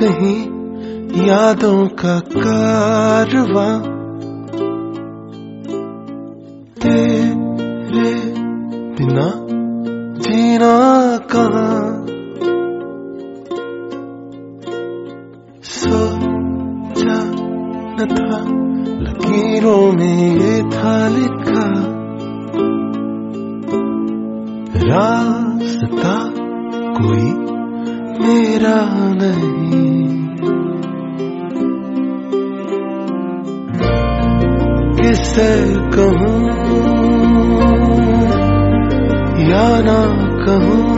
कहीं यादों का कारवां तेरे बिना जीना कहाँ। सोचा न था लकीरों में ये था लिखा, रास्ता कोई मेरा नहीं। किसे कहूँ या ना कहूँ,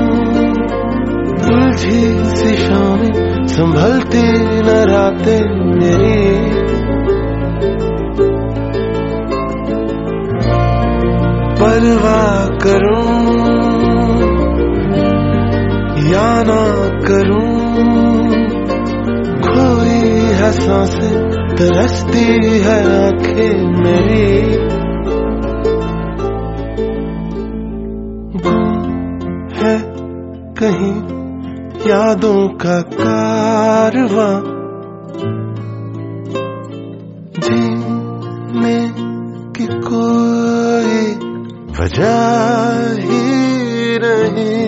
उलझी सी शामें संभलती न रातें मेरी। परवाह करूं या ना करूं, खोई है सांसें तरसती है आंखें मेरी। गुम है कहीं यादों का कारवां, जीने की कोई वजह ही नहीं।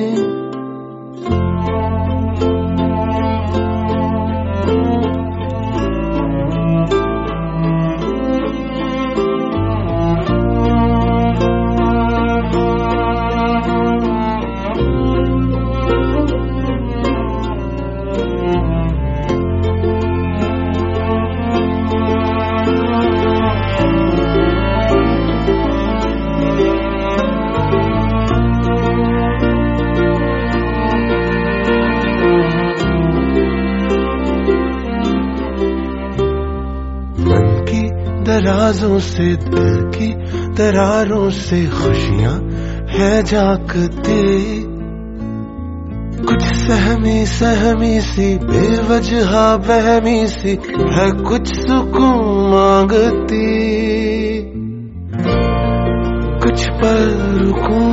दराजों से दिल की दरारों से खुशियां है झांकती, कुछ सहमी सहमी सी बेवजह बहमी सी है कुछ सुकून मांगती। कुछ पल रुकूं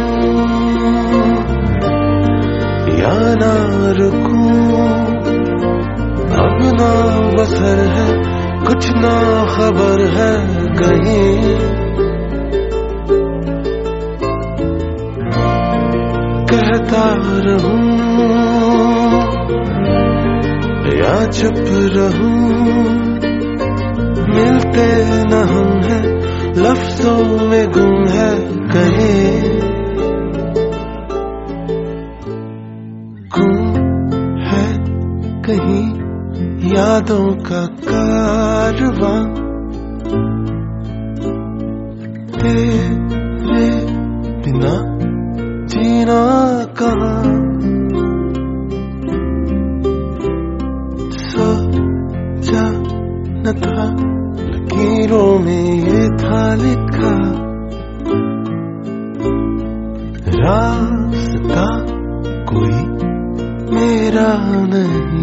या ना रुकूं, अब ना बसर है कुछ ना खबर है कहीं। कहता रहूं या चुप रहूं, मिलते न हम हैं लफ्जों में गुम है कहीं। गुम है कहीं यादों का कारवां, तेरे बिना जीना कहाँ। सोचा न था लकीरों में ये था लिखा, रास्ता कोई मेरा नहीं।